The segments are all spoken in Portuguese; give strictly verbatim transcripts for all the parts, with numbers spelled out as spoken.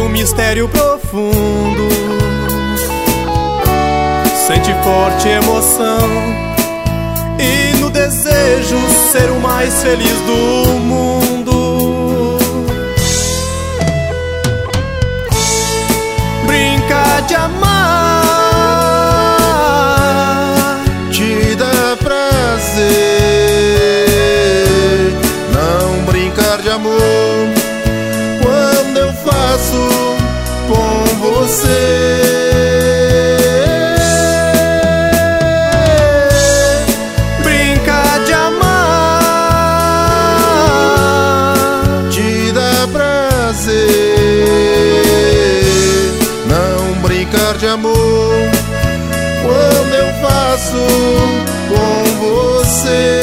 mistério profundo, sente forte emoção e no desejo ser o mais feliz do mundo. Brinca de amar te dá prazer, não brincar de amor quando eu faço com você. Brinca de amar te dá prazer, não brincar de amor quando eu faço com você.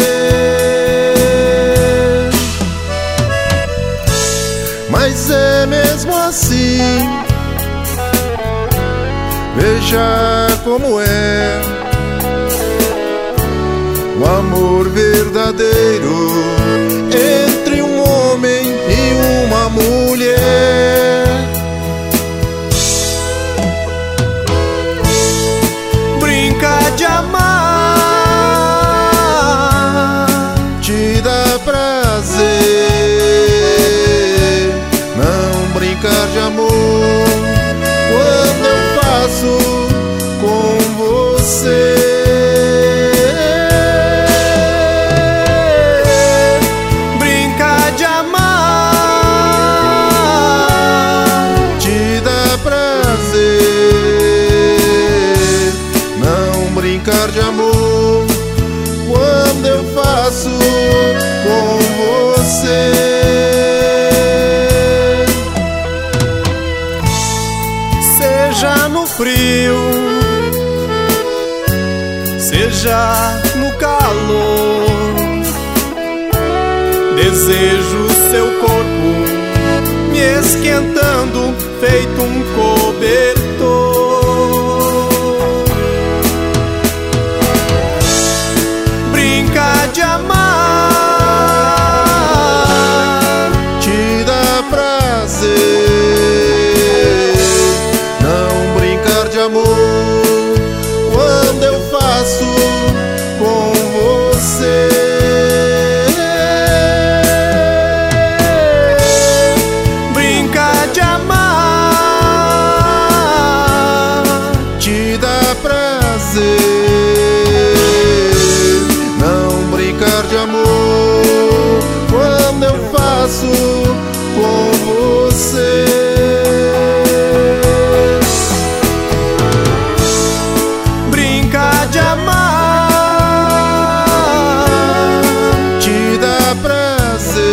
Mas é mesmo assim, veja como é o amor verdadeiro entre um homem e uma mulher. Brinca de amar te dá prazer, não brincar de amor quando eu faço com você. Brinca de amar Te dá prazer, não brincar de amor quando eu faço com você. Seja no frio, seja no calor, desejo seu corpo me esquentando feito um cobertor. Brinca de amar Te dá prazer, não brincar de amor quando eu faço com você. Brinca de amar Te dá prazer, não brincar de amor quando eu faço com você. Brinca de amar Te dá prazer,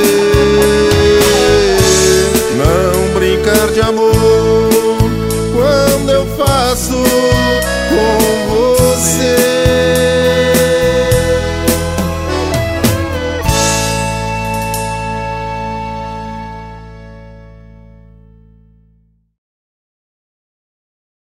não brincar de amor quando eu faço com você.